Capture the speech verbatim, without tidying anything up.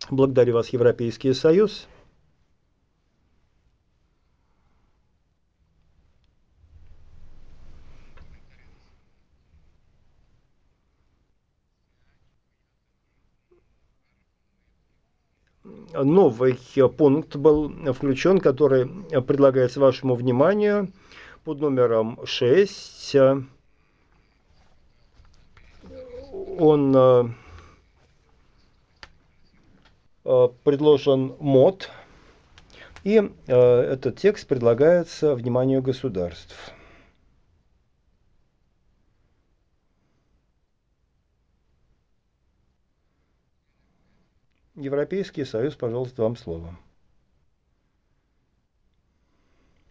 Благодарю вас, Европейский Союз. Новый пункт был включен, который предлагается вашему вниманию под номером шесть. Он э, предложен МОД, и э, этот текст предлагается вниманию государств. Европейский Союз, пожалуйста, вам слово.